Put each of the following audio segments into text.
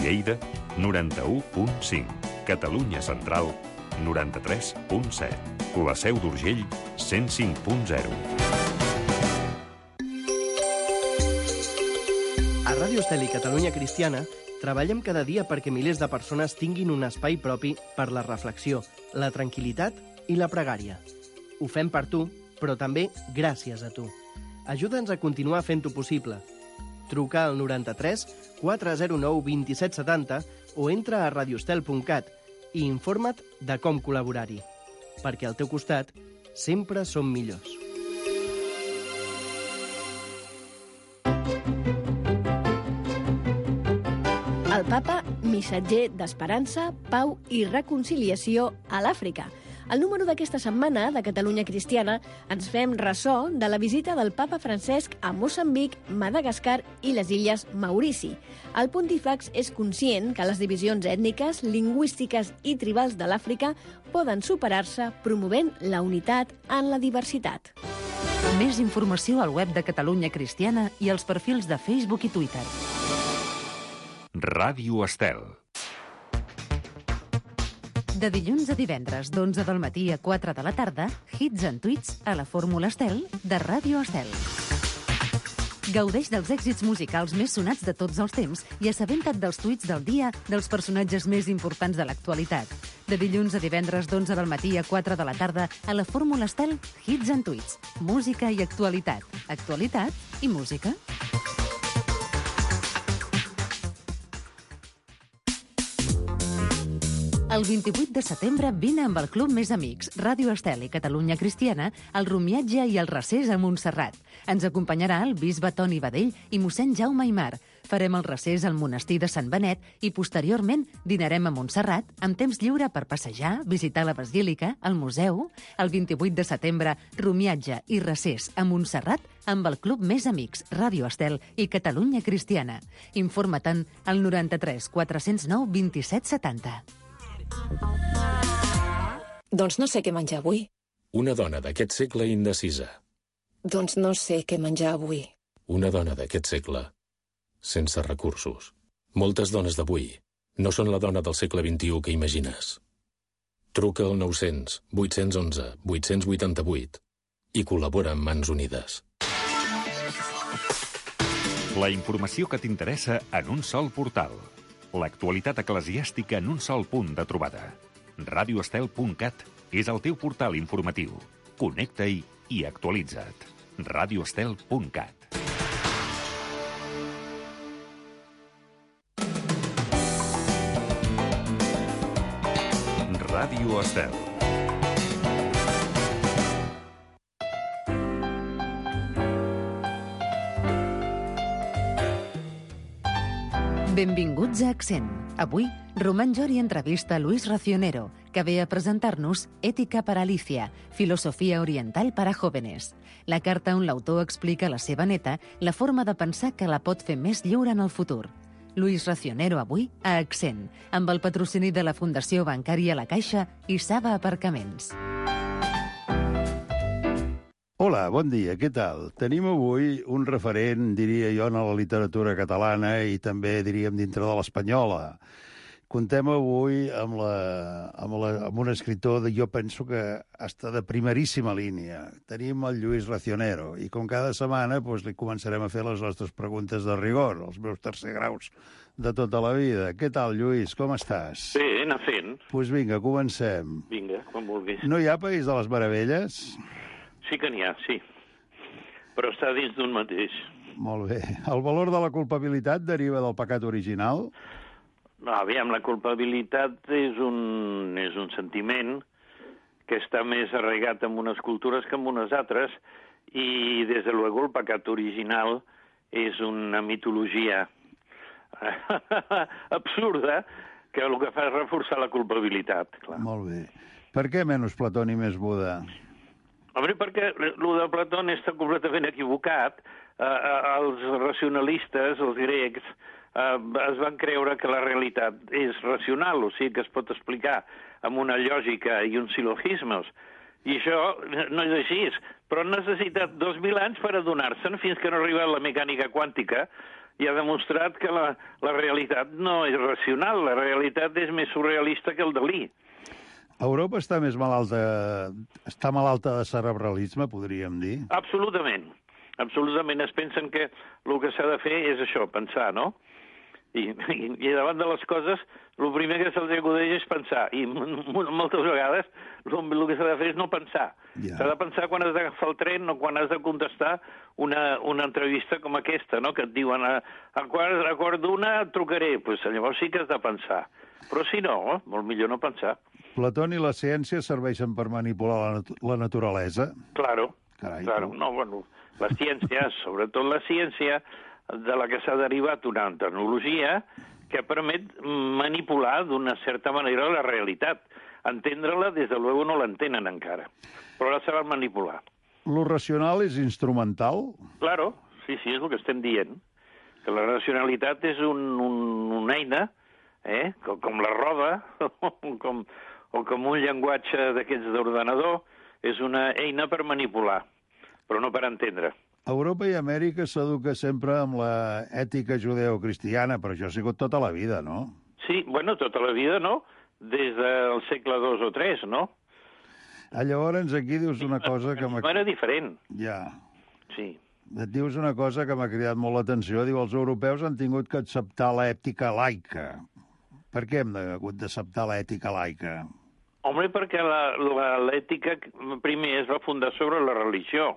Lleida, 91.5. Catalunya Central, 93.7. La Seu d'Urgell, 105.0. A Ràdio Estel i Catalunya Cristiana treballem cada dia perquè milers de persones tinguin un espai propi per la reflexió, la tranquil·litat i la pregària. Ho fem per tu, però també gràcies a tu. Ajuda'ns a continuar fent-ho possible. Truca al 93 409 2770 o entra a radiostel.cat i informa't de com col·laborar-hi. Perquè al teu costat sempre som millors. El Papa, missatger d'esperança, pau i reconciliació a l'Àfrica. Al número d'aquesta setmana de Catalunya Cristiana ens fem ressò de la visita del Papa Francesc a Moçambic, Madagascar i les Illes Maurici. El pontífex és conscient que les divisions ètniques, lingüístiques i tribals de l'Àfrica poden superar-se promovent la unitat en la diversitat. Més informació al web de Catalunya Cristiana i als perfils de Facebook i Twitter. Ràdio Estel. De dilluns a divendres, d'11 del matí a 4 de la tarda, hits and tweets a la Fórmula Estel de Ràdio Estel. Gaudeix dels èxits musicals més sonats de tots els temps i assabenta't dels tuits del dia dels personatges més importants de l'actualitat. De dilluns a divendres, d'11 del matí a 4 de la tarda, a la Fórmula Estel, hits and tweets, música i actualitat. Actualitat i música. El 28 de setembre vine amb el Club Més Amics, Ràdio Estel i Catalunya Cristiana, al Rumiatge i el Recés a Montserrat. Ens acompanyarà el bisbe Toni Badell i mossèn Jaume Aimar. Farem el recés al monestir de Sant Benet i posteriorment dinarem a Montserrat amb temps lliure per passejar, visitar la basílica, el museu. El 28 de setembre, Rumiatge i Recés a Montserrat amb el Club Més Amics, Ràdio Estel i Catalunya Cristiana. Informa-te'n al 93 409 2770. Doncs no sé què menjar avui. Una dona d'aquest segle indecisa. Doncs no sé què menjar avui. Una dona d'aquest segle sense recursos. Moltes dones d'avui no són la dona del segle XXI que imagines. Truca al 900 811 888 i col·labora amb Mans Unides. La informació que t'interessa en un sol portal. L'actualitat eclesiàstica en un sol punt de trobada. Radioestel.cat és el teu portal informatiu. Connecta-hi i actualitza't. Radioestel.cat. Ràdio Estel. Benvinguts a Accent. Avui, Román Jori entrevista a Luis Racionero, que ve a presentar-nos Ètica per Alicia, filosofia oriental per a jóvenes. La carta on l'autor explica a la seva neta la forma de pensar que la pot fer més lliure en el futur. Luis Racionero avui a Accent, amb el patrocini de la Fundació Bancària La Caixa i Saba Aparcaments. Hola, bon dia, què tal? Tenim avui un referent, diria jo, en la literatura catalana i també, diríem, dintre de l'espanyola. Contem avui amb un escriptor, jo penso que està de primeríssima línia. Tenim el Lluís Racionero i com cada setmana li començarem a fer les nostres preguntes de rigor, els meus tercer graus de tota la vida. Què tal, Lluís? Com estàs? Bé, anar fent. Doncs vinga, comencem. Vinga, quan vulguis. No hi ha País de les Meravelles? Sí que n'hi ha, sí. Però està dins d'un mateix. Molt bé. El valor de la culpabilitat deriva del pecat original? No, aviam, la culpabilitat és un sentiment que està més arraigat en unes cultures que en unes altres i, des de luego, el pecat original és una mitologia absurda que el que fa és reforçar la culpabilitat. Clar. Molt bé. Per què menys Plató ni més Buda? Home, perquè el de Plató està completament equivocat. Els racionalistes, els grecs, es van creure que la realitat és racional, o sigui que es pot explicar amb una lògica i uns silogismes. I això no és així, però han necessitat 2.000 anys per adonar-se'n fins que no arriba la mecànica quàntica i ha demostrat que la realitat no és racional, la realitat és més surrealista que el Dalí. Europa està malalta de cerebralisme, podríem dir? Absolutament. Absolutament. Es pensen que el que s'ha de fer és això, pensar, no? I davant de les coses, el primer que se'ls acudeix és pensar. I moltes vegades el que s'ha de fer és no pensar. Ja. S'ha de pensar quan has d'agafar el tren o quan has de contestar una entrevista com aquesta, no? Que et diuen a quart d'una et trucaré. Pues, llavors sí que has de pensar. Però si no, molt millor no pensar. Platón i la ciència serveixen per manipular la naturalesa? Claro. Carai, claro. No, bueno, la ciència, sobretot la ciència, de la que s'ha derivat una tecnologia que permet manipular d'una certa manera la realitat. Entendre-la, des de luego, no l'entenen encara, però la saben manipular. Lo racional és instrumental? Claro, sí, és el que estem dient. Que la racionalitat és una eina, com la roda, o com un llenguatge d'aquests d'ordenador, és una eina per manipular, però no per entendre. A Europa i Amèrica s'educa sempre amb la ètica judeocristiana, però això ha sigut tota la vida, no? Sí, bueno, tota la vida, no? Des del segle II o III, no? Llavors aquí dius una cosa que m'ha... Era diferent. Ja. Sí. Et dius una cosa que m'ha cridat molt l'atenció. Diu, els europeus han tingut que acceptar l'ètica laica. Per què hem hagut d'acceptar l'ètica laica? Home, perquè l'ètica primer es va fundar sobre la religió.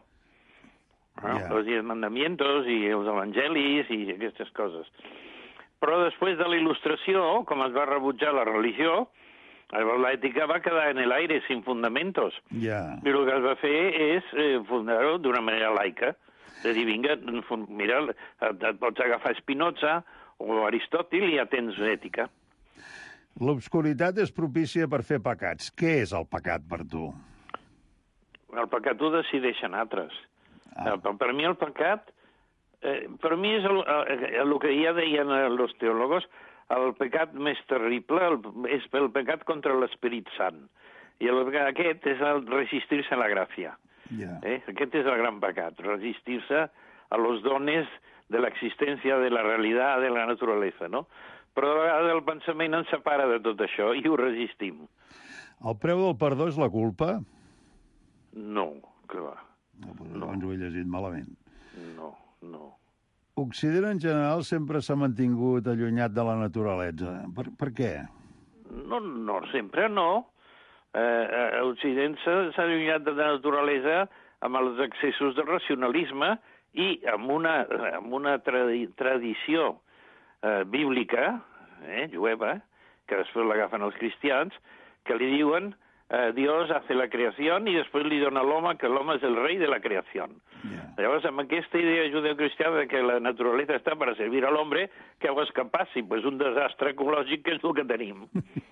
Els 10 mandamientos i els evangelis i aquestes coses. Però després de la il·lustració, com es va rebutjar la religió, l'ètica va quedar en l'aire, sin fundamentos. Ja. I el que es va fer és fundar-ho d'una manera laica. De dir, vinga, mira, et pots agafar Spinoza o Aristòtil i ja tens ètica. L'obscuritat és propícia per fer pecats. Què és el pecat per tu? El pecat ho decideixen altres. Per mi el pecat, per mi és el que ja deien els teòlogos, el pecat més terrible és el pecat contra l'Esperit Sant. I aquest és el resistir-se a la gràcia. Yeah. Aquest és el gran pecat, resistir-se a los dones de l'existència, de la realitat, de la naturalesa, no? Però de vegades el pensament ens separa de tot això i ho resistim. El preu del perdó és la culpa? No, que va. No, doncs ho he llegit malament. No. Occident en general sempre s'ha mantingut allunyat de la naturalesa. Per què? No, sempre no. Occident s'ha allunyat de la naturalesa amb els excessos de racionalisme i amb una tradició bíblica, jueva, que després l'agafen els cristians, que li diuen Dios hace la creación y después li dona a l'home que l'home és el rei de la creació. Yeah. Llavors, amb aquesta idea judeocristiana que la naturalesa està per servir a l'home, què vols que passi? Pues un desastre ecològic que és el que tenim.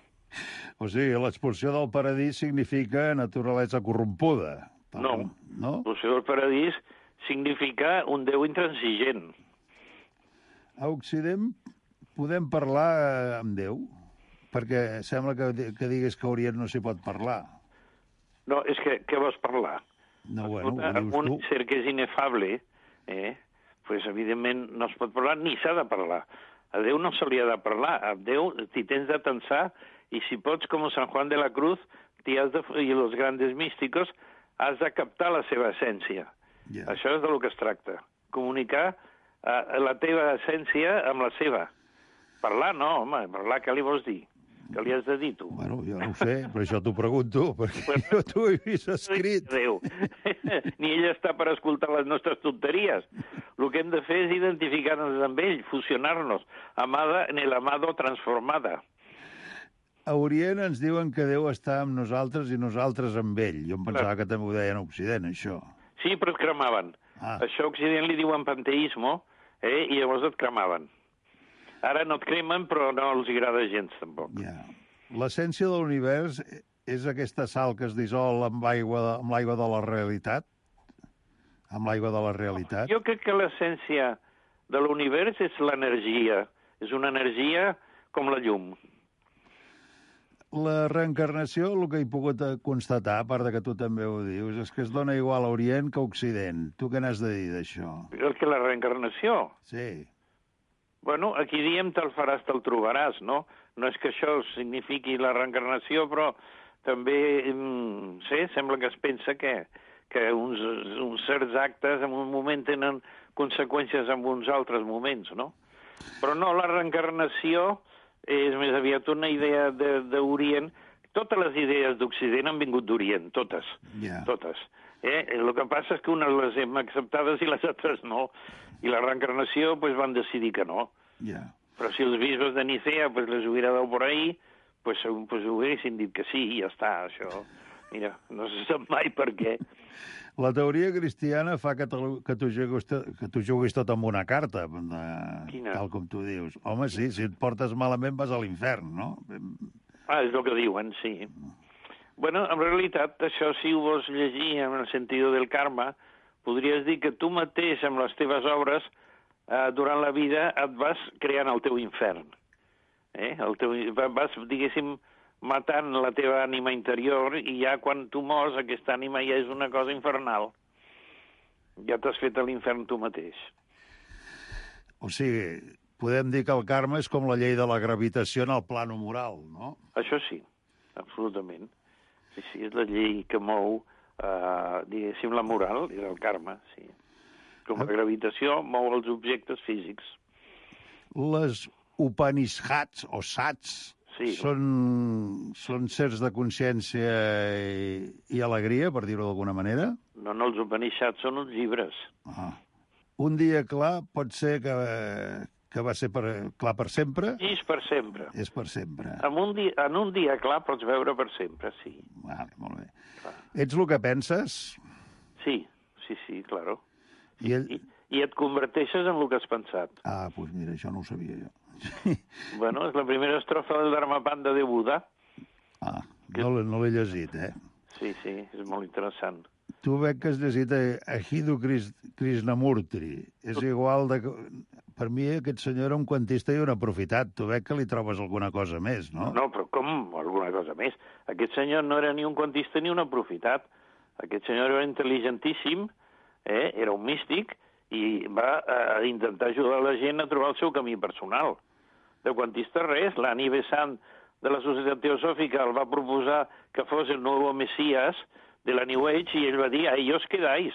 O sigui, l'expulsió del paradís significa naturalesa corrompuda. No? L'expulsió del paradís significa un Déu intransigent. A Occident podem parlar amb Déu? Perquè sembla que digues que a Orient no s'hi pot parlar. No, és que què vols parlar? No, bueno, ho dius un ser que és inefable, pues, evidentment no es pot parlar ni s'ha de parlar. A Déu no se li ha de parlar. A Déu t'hi tens de tensar i si pots, com San Juan de la Cruz i els grandes místicos, has de captar la seva essència. Yeah. Això és del que es tracta. Comunicar la teva essència amb la seva. Parlar no, home, parlar què li vols dir? Què li has de dir, tu? Bueno, jo no ho sé, però això t'ho pregunto, perquè jo t'ho he vist escrit. Déu. Ni ell està per escoltar les nostres tonteries. El que hem de fer és identificar-nos amb ell, fusionar-nos, amada en el amado transformada. A Orient ens diuen que Déu està amb nosaltres i nosaltres amb ell. Jo em pensava que també ho deien a Occident, això. Sí, però es cremaven. Això a Occident li diuen panteisme, i llavors et cremaven. Ara no et cremen, però no els agrada gens, tampoc. Yeah. L'essència de l'univers és aquesta sal que es dissol amb l'aigua de la realitat? Amb l'aigua de la realitat? Jo crec que l'essència de l'univers és l'energia. És una energia com la llum. La reencarnació, el que he pogut constatar, a part que tu també ho dius, és que es dona igual a Orient que a Occident. Tu què n'has de dir d'això? El que la reencarnació? Sí. Bueno, aquí diem te'l faràs, te'l trobaràs, no? No és que això signifiqui la reencarnació, però també, sembla que es pensa que uns certs actes en un moment tenen conseqüències en uns altres moments, no? Però no, la reencarnació és més aviat una idea d'Orient. Totes les idees d'Occident han vingut d'Orient, totes. Totes. El que passa és que unes les hem acceptades i les altres no. I la reencarnació van decidir que no. Però si els bisbes de Nicea les hubiera dado por ahí, pues hubiessin dit que sí i ja està, això. Mira, no se sap mai per què. La teoria cristiana fa que tu juguis tot amb una carta, Quina? tal com tu dius. Home, sí, si et portes malament vas a l'infern, no? És el que diuen, sí. Bueno, en realitat, això, si ho vols llegir en el sentit del karma, podries dir que tu mateix, amb les teves obres, durant la vida et vas creant el teu infern. Vas, diguéssim, matant la teva ànima interior i ja quan tu mors aquesta ànima ja és una cosa infernal. Ja t'has fet a l'infern tu mateix. O sigui, podem dir que el karma és com la llei de la gravitació en el plano moral, no? Això sí, absolutament. Sí, és la llei que mou, diguéssim, la moral i el karma, sí. Com la gravitació mou els objectes físics. Les Upanishads o Sats són certs de consciència i alegria, per dir-ho d'alguna manera? No, els Upanishads són uns llibres. Un dia clar pot ser que va ser clar per sempre? I és per sempre. És per sempre. En un dia clar pots veure per sempre, sí. Vale, molt bé. Clar. Ets el que penses? Sí, claro. I et converteixes en el que has pensat. Doncs mira, això no ho sabia jo. Bueno, és la primera estrofa del Dharmapanda de Buda. No l'he llegit, Sí, és molt interessant. Tu veig que has llegit Ahidhu Krishnamurti. És igual de... Per mi aquest senyor era un quantista i un aprofitat. Tu veig que li trobes alguna cosa més, no? No, però com alguna cosa més? Aquest senyor no era ni un quantista ni un aprofitat. Aquest senyor era intel·ligentíssim, era un místic, i va intentar ajudar la gent a trobar el seu camí personal. De quantista res, l'Annie Besant de la Societat Teosòfica el va proposar que fos el nou Messias de la New Age i ell va dir, ahí os quedáis.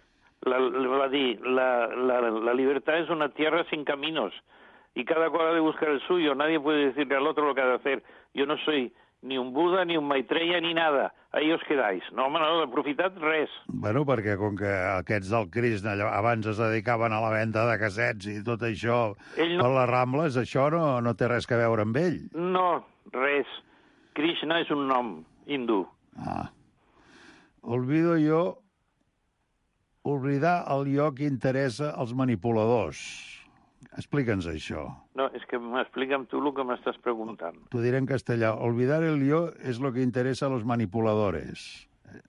Va dir, la libertad es una tierra sin caminos y cada cual ha de buscar el suyo, nadie puede decirle al otro lo que ha de hacer. Yo no soy ni un Buda, ni un Maitreya, ni nada. Ahí os quedáis. No, home, no, d'aprofitat res. Bueno, perquè com que aquests del Krishna abans es dedicaven a la venda de cassets i tot això per les Rambles, això no té res a veure amb ell. No, res. Krishna és un nom hindú. Oblidar el jo que interessa als manipuladors. Explica'ns això. No, és que m'explica'm tu el que m'estàs preguntant. T'ho diré en castellà. Olvidar el yo es lo que interesa a los manipuladores.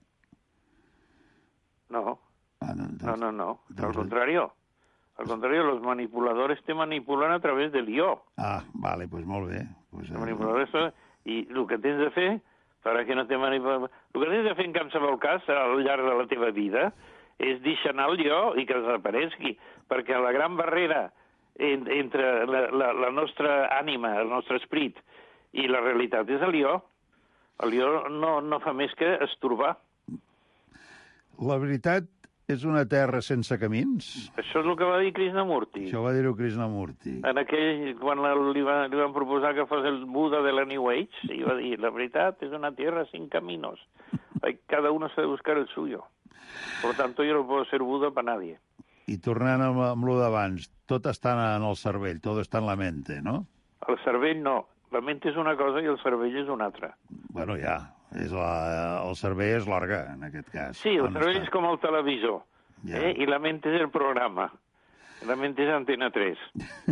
No. No. Al contrario. Al contrario, los manipuladores te manipulan a través del yo. Vale, pues molt bé. Los manipuladores... I el que tens de fer, para que no te manipulen... El que tens de fer en qualsevol cas, al llarg de la teva vida, és deixar anar el jo i que desapareixi. Perquè la gran barrera entre la nostra ànima, el nostre esperit i la realitat és el jo. El jo no fa més que estorbar. La veritat és una terra sense camins? Això és el que va dir Krishnamurti. Això va dir-ho Krishnamurti. Quan li van proposar que fos el Buda de la New Age, i va dir, la veritat és una terra sin caminos. Cada uno se ha de buscar el suyo. Por tanto, yo no puedo ser Buda para nadie. I tornant amb lo d'abans, tot està en el cervell, tot està en la mente, no? El cervell no. La mente és una cosa i el cervell és una altra. Bueno, ja. El cervell és l'òrgan, en aquest cas. Sí, el cervell és com el televisor. I la mente és el programa. La mente és Antena 3.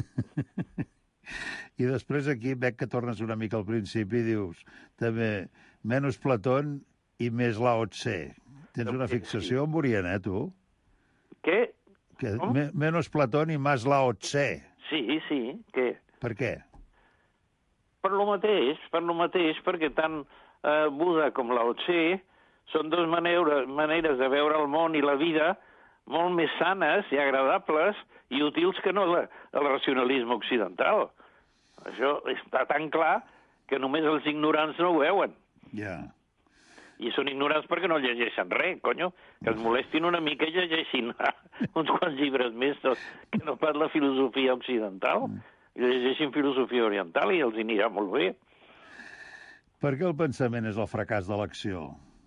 I després aquí veig que tornes una mica al principi i dius també menys Platón i més Lao Tse. Tens una fixació amb Orient, tu? Què? Menos Platón i més Lao Tse. Sí, què? Per què? Per lo mateix, perquè tant Buda com Lao Tse són dues maneres de veure el món i la vida molt més sanes i agradables i útils que no el racionalisme occidental. Això està tan clar que només els ignorants no ho veuen. Ja. I són ignorants perquè no llegeixen res, conyo. Que es molestin una mica i llegeixin uns quants llibres més que no pas la filosofia occidental. I llegeixin filosofia oriental i els anirà molt bé. Per què el pensament és el fracàs de l'acció?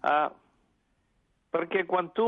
Perquè quan tu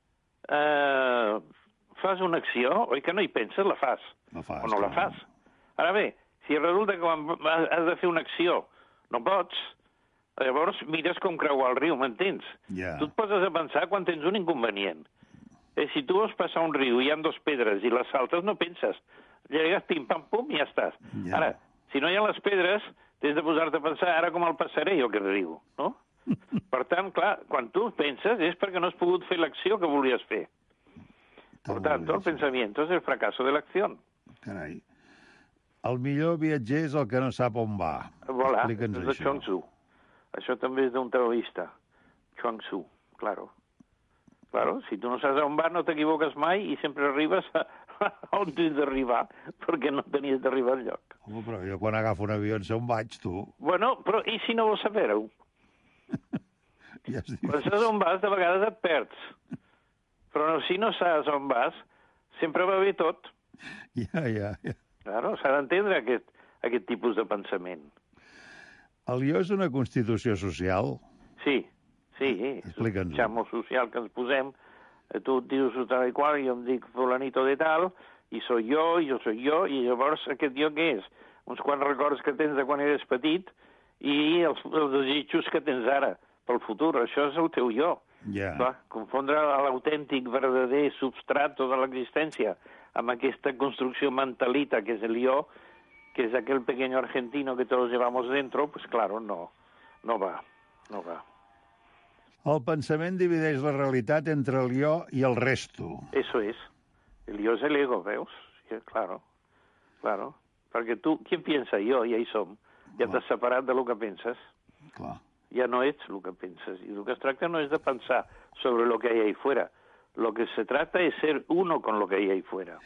fas una acció, oi que no hi penses, la fas. O no la fas. Ara bé, si resulta que quan has de fer una acció no pots, llavors mires com creuar el riu, m'entens? Yeah. Tu et poses a pensar quan tens un inconvenient. Si tu vols passar un riu i hi ha 2 pedres i les saltes, no penses. Llegues, pim-pam-pum, i ja estàs. Yeah. Ara, si no hi ha les pedres, tens de posar-te a pensar ara com el passaré jo aquest riu, no? Per tant, clar, quan tu penses és perquè no has pogut fer l'acció que volies fer. Per tant, el pensamiento és el fracasso de l'acció. Carai. El millor viatger és el que no sap on va. Voilà, és de Chuang Tzu. Això també és d'un taoista. Chuang Tzu, claro. Claro, si tu no saps on va no t'equivoques mai i sempre arribes on tens d'arribar, perquè no tenies d'arribar al lloc. Home, però jo quan agafo un avió en sé on vaig, tu. Bueno, però i si no vols saber-ho? Ja quan saps on vas, de vegades et perds. Però si no saps on vas, sempre va bé tot. Ja. Claro, s'ha d'entendre aquest tipus de pensament. El jo és una constitució social? Sí. És un xamo social que ens posem. Tu et dius tal i qual, i jo em dic fulanito de tal, i soy jo, i llavors aquest jo què és? Uns quants records que tens de quan eres petit i els desitjos que tens ara pel futur. Això és el teu jo. Yeah. Clar, confondre l'autèntic, verdader substrato de l'existència amb aquesta construcció mentalita que és el jo, que és aquel pequeño argentino que todos llevamos dentro, pues claro, no va. El pensament divideix la realitat entre el jo i el resto. Eso es. El yo es el ego, ¿veus? Sí, claro. Perquè tu, qui piensa? Jo, ja hi som. Ja t'has separat de lo que penses. Clar. Ja no ets el que penses. I el que es tracta no és de pensar sobre lo que hay ahí fuera. Lo que se trata es ser uno con lo que hay ahí fuera.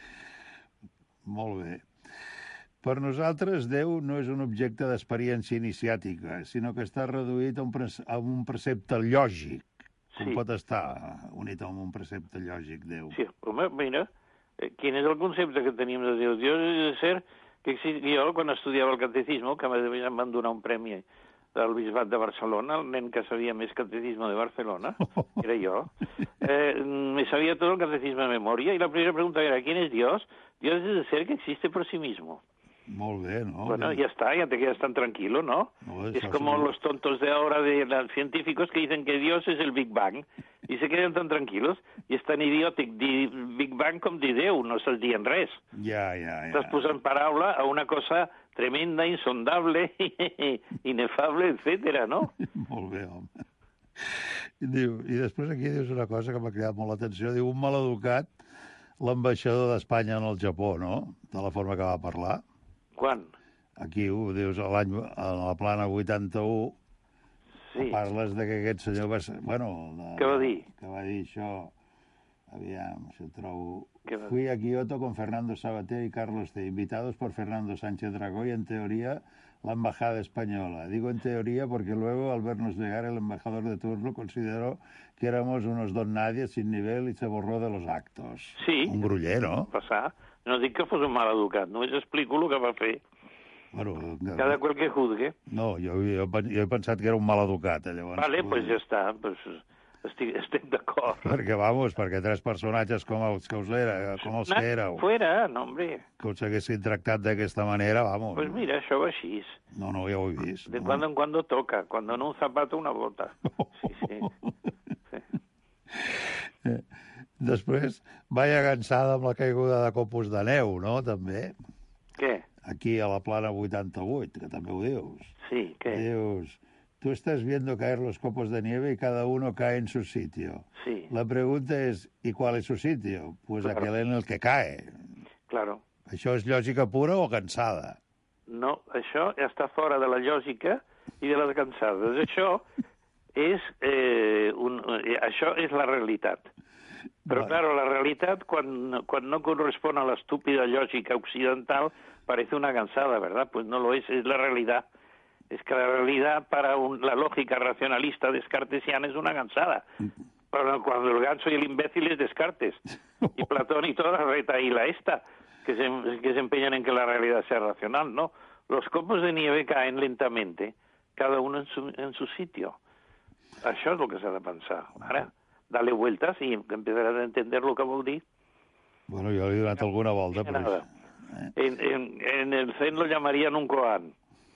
Molt bé. Per nosaltres, Déu no és un objecte d'experiència iniciàtica, sinó que està reduït a un precepte lògic. Com pot estar unit a un precepte lògic, Déu? Sí, home, mira, quin és el concepte que tenim de Déu? Déu és de ser que jo, quan estudiava el catecisme, que em van donar un premi del Bisbat de Barcelona, el nen que sabia més catecisme de Barcelona, era jo, me sabia tot el catecisme de memòria, i la primera pregunta era, ¿quién es Dios? Dios es de ser que existe por sí mismo. Molt bé, ¿no? Bueno, ya está, ya te quedas tan tranquilo, ¿no? Es como los tontos de ahora de los científicos que dicen que Dios es el Big Bang y se queden tan tranquilos i és tan idiòtic dir Big Bang com dir Déu, no se'ls dient res. Ja. Estàs posant paraula a una cosa tremenda, insondable, inefable, etcètera, no? Molt bé, home. I després aquí dius una cosa que m'ha cridat molt l'atenció. Diu, un maleducat, l'ambaixador d'Espanya en el Japó, no? De la forma que va parlar. Quan? Aquí ho dius a la plana 81. Sí. Parles de que aquest senyor va ser... Bueno, què va dir? Que va dir això... Aviam, si ho trobo... Fui a Kioto con Fernando Sabater y Carlos C., invitados por Fernando Sánchez Dragó y, en teoría, la embajada española. Digo en teoría porque luego, al vernos llegar, el embajador de turno consideró que éramos unos don nadie sin nivel y se borró de los actos. Sí. Un gruller, no? Passar. No dic que fos un mal educat, només explico el que va fer. Bueno, cada qual que juzgue. No, jo he pensat que era un mal educat, llavors. Vale, pues ja està, pues estic d'acord. Perquè 3 personatges com els que éreu... Fuera, no, hombre. Que us haguessin tractat d'aquesta manera, vamos. Pues mira, això va així. No, ja ho he vist. De cuando en cuando toca, cuando no un zapato, una bota. Sí. Després, vaya cansada amb la caiguda de copos de neu, no?, també. Què? Aquí a la plana 88, que també ho dius. Sí, què? Dius, tú estás viendo caer los copos de nieve y cada uno cae en su sitio. Sí. La pregunta es, ¿y cuál es su sitio? Pues claro, aquel en el que cae. Claro. Això és lògica pura o cansada? No, això està fora de la lògica i de les cansades. Això és la realitat. Pero claro, la realidad, cuando no corresponde a la estúpida lógica occidental, parece una gansada, ¿verdad? Pues no lo es la realidad. Es que la realidad para la lógica racionalista descartesiana es una gansada. Pero cuando el ganso y el imbécil es Descartes. Y Platón y toda la retaíla esta, que se empeñan en que la realidad sea racional, ¿no? Los copos de nieve caen lentamente, cada uno en su sitio. Això és el que s'ha de pensar. Ara, dale vueltas i empezaràs a entender lo que vol dir. Bueno, jo li he donat alguna volta. Però... En el Zen lo llamarían un koan.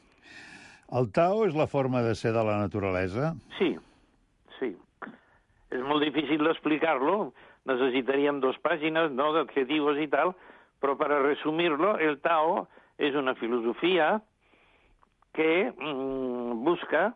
El Tao és la forma de ser de la naturalesa? Sí, sí. És molt difícil d'explicar-lo. Necessitaríem 2 pàgines, no, d'adjetivos i tal, però per resumir-lo, el Tao és una filosofia que busca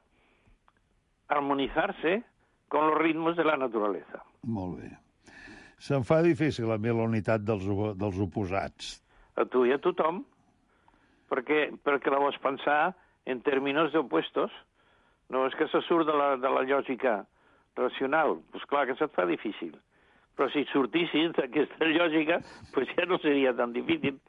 armonizarse con los ritmos de la naturaleza. Molt bé. Se'm fa difícil a mi la unitat dels oposats. A tu i a tothom, perquè la vols pensar en termes d'opuestos. No és que se surt de la lògica racional. Pues clar que se't fa difícil. Però si sortissis d'aquesta lògica, pues ja no seria tan difícil.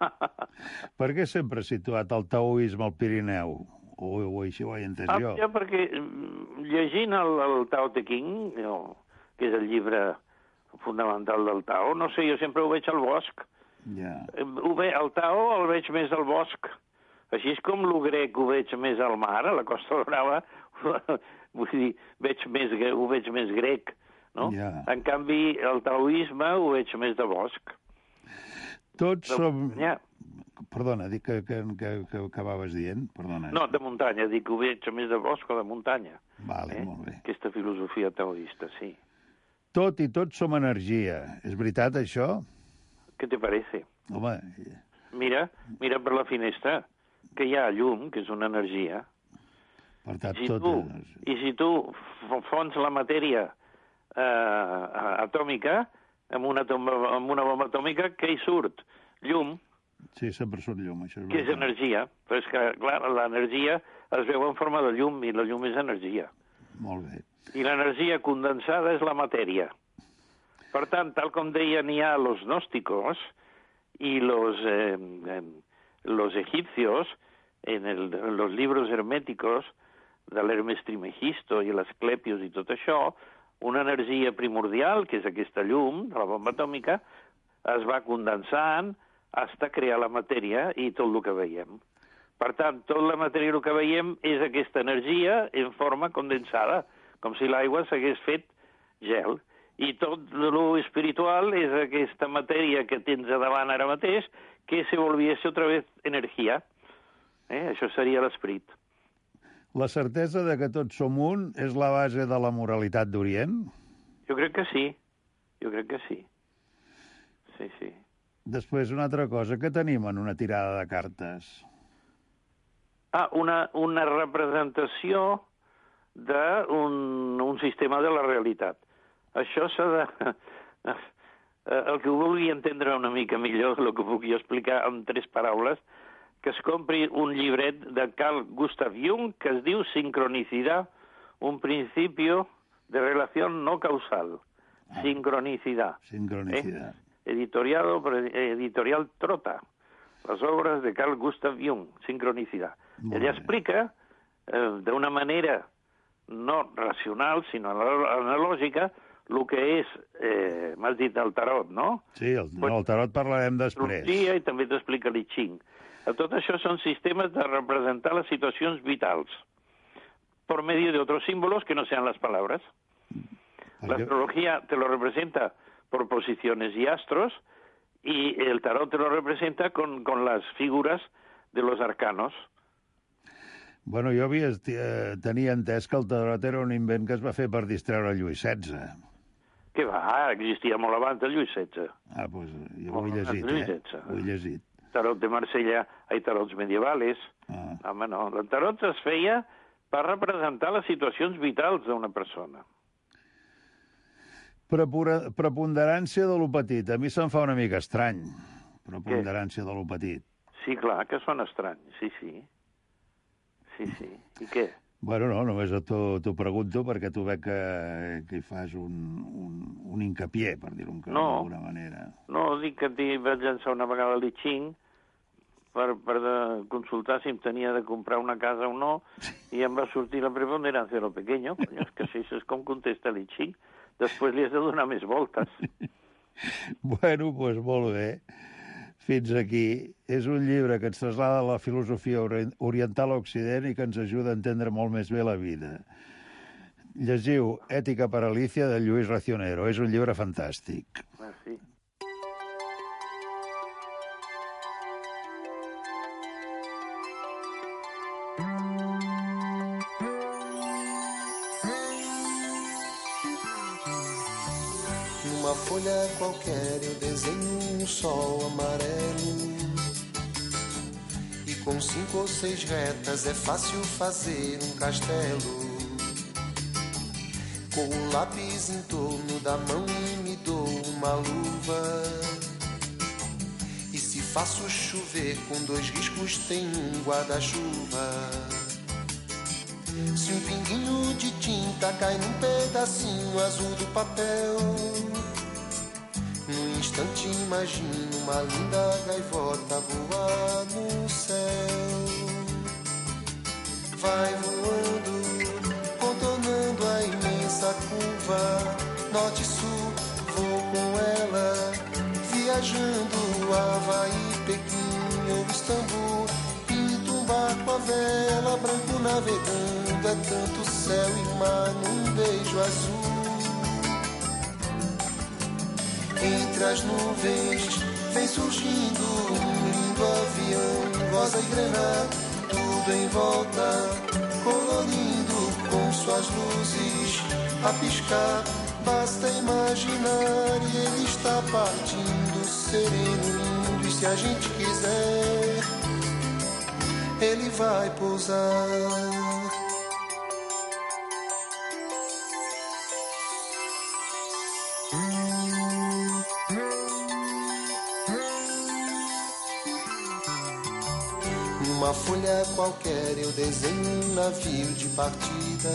Per què sempre has situat el taoisme al Pirineu? O així ho he entès jo? Ja perquè llegint el Tao Te Ching, que és el llibre fundamental del Tao, no sé, jo sempre ho veig al bosc. Ja. El Tao el veig més al bosc. Així és com el grec ho veig més al mar, a la Costa Brava, vull dir, ho veig més grec, no? Ja. En canvi, el taoisme ho veig més de bosc. Tots som... Ja. Perdona, dic que acabaves dient. Perdona. No, de muntanya, dic que ho veig més de bosc o de muntanya. Vale, molt bé. Aquesta filosofia taoista, sí. Tot i tots som energia. És veritat, això? Què te parece? Home... Mira per la finestra, que hi ha llum, que és una energia. Per tant, I si tu fons la matèria atòmica amb una bomba atòmica, què hi surt? Llum. Sí, sempre surt llum, això és que és energia. Però és que, clar, l'energia es veu en forma de llum, i la llum és energia. Molt bé. I l'energia condensada és la matèria. Per tant, tal com deien ja los gnósticos y los egipcios en los libros herméticos de l'Hermes Trismegisto i l'Asclepios i tot això, una energia primordial, que és aquesta llum de la bomba atòmica, es va condensant fins a crear la matèria i tot el que veiem. Per tant, tota la matèria que veiem és aquesta energia en forma condensada, com si l'aigua s'hagués fet gel. I tot lo espiritual és aquesta matèria que tens a davant ara mateix, que se volviese otra vez energia. Això seria l'esperit. La certesa de que tots som un és la base de la moralitat d'Orient? Jo crec que sí. Sí. Després, una altra cosa. Què tenim en una tirada de cartes? Una representació d'un sistema de la realitat. Això s'ha de... El que vulgui entendre una mica millor, el que puc jo explicar en 3 paraules, que es compri un llibret de Carl Gustav Jung que es diu Sincronicidad, un principio de relación no causal. Sincronicidad. Sincronicidad. Editorial Trota. Las obras de Carl Gustav Jung, Sincronicidad. Ella explica de una manera no racional, sinó analògica, el que és, m'has dit el tarot, no? Sí, el tarot parlarem després. I també t'explica l'I Ching. Tot això són sistemes de representar les situacions vitals por medio de otros símbolos que no sean las palabras. La astrología te lo representa por posiciones y astros, y el tarot te lo representa con las figuras de los arcanos. Bueno, jo tenia entès que el tarot era un invent que es va fer per distreure Lluís XVI. Què va? Existia molt abans de Lluís XVI. Doncs jo ho he llegit, Ho he llegit. Tarot de Marsella, hay tarots medievales. Home, no. El tarot es feia per representar les situacions vitals d'una persona. Preponderància de lo petit. A mi se'm fa una mica estrany. Preponderància de lo petit. Sí, clar, que són estranys. Sí. I què? Bueno, no, només t'ho pregunto perquè tu veig que hi fas un hincapié, per dir-ho d'alguna manera. No, dic que vaig llançar una vegada l'I Ching per consultar si em tenia de comprar una casa o no, i em va sortir la preponderancia de lo pequeño. Coño, és que si és com contesta l'I Ching. Després li has de donar més voltes. Bueno, doncs molt bé. Fins aquí. És un llibre que ens traslada la filosofia oriental a Occident i que ens ajuda a entendre molt més bé la vida. Llegiu Ètica per Alicia de Lluís Racionero. És un llibre fantàstic. Merci. Numa folha qualquer eu desenho sol amarelo e com 5 ou 6 retas é fácil fazer castelo. Com o lápis em torno da mão e me dou uma luva. E se faço chover com 2 riscos tem guarda-chuva. Se pinguinho de tinta cai num pedacinho azul do papel, num instante imagino uma linda gaivota voar no céu. Vai voando, contornando a imensa curva, norte e sul, vou com ela, viajando Havaí, Pequim ou Istambul. Pinto um barco a vela, branco navegando, é tanto céu e mar num beijo azul. Entre as nuvens vem surgindo um lindo avião, rosa e grená, tudo em volta, colorindo com suas luzes a piscar. Basta imaginar e ele está partindo, sereno, lindo, e se a gente quiser, ele vai pousar. Numa folha qualquer eu desenho um navio de partida,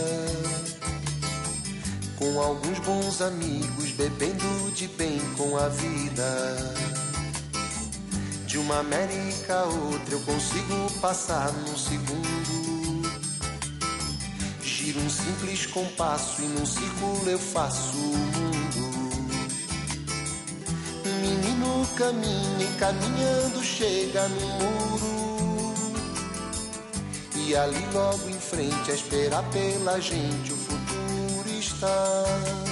com alguns bons amigos bebendo de bem com a vida. De uma América a outra eu consigo passar num segundo. Giro um simples compasso e num círculo eu faço o mundo. Um menino caminha e caminhando chega no muro. E ali logo em frente a esperar pela gente o futuro está.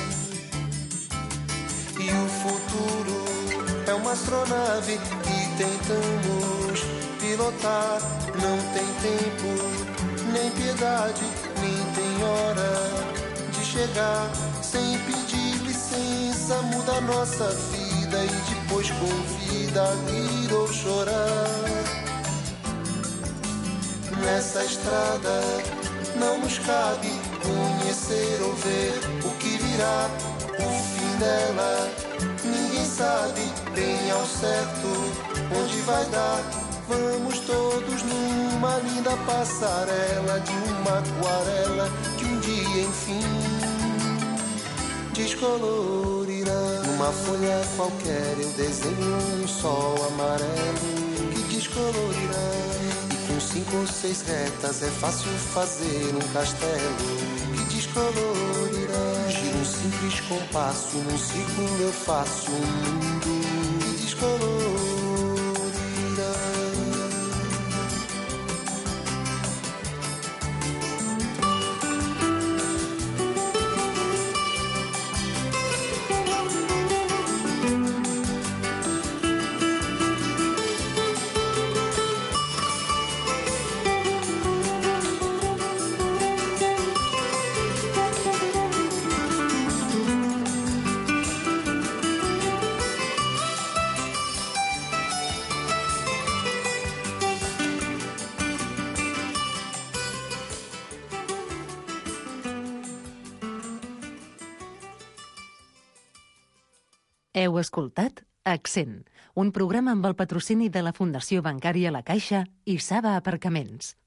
E o futuro é uma astronave que tentamos pilotar. Não tem tempo, nem piedade, nem tem hora de chegar. Sem pedir licença muda nossa vida e depois convida a rir ou chorar. Nessa estrada não nos cabe conhecer ou ver o que virá, o fim dela. Ninguém sabe bem ao certo onde vai dar. Vamos todos numa linda passarela de uma aquarela que um dia enfim descolorirá. Numa folha qualquer eu desenho um sol amarelo que descolorirá. 5 ou 6 retas é fácil fazer castelo que descolorirá. Giro um simples compasso, num círculo eu faço um mundo que descolorirá. Heu escoltat Accent, un programa amb el patrocini de la Fundació Bancària La Caixa i Saba Aparcaments.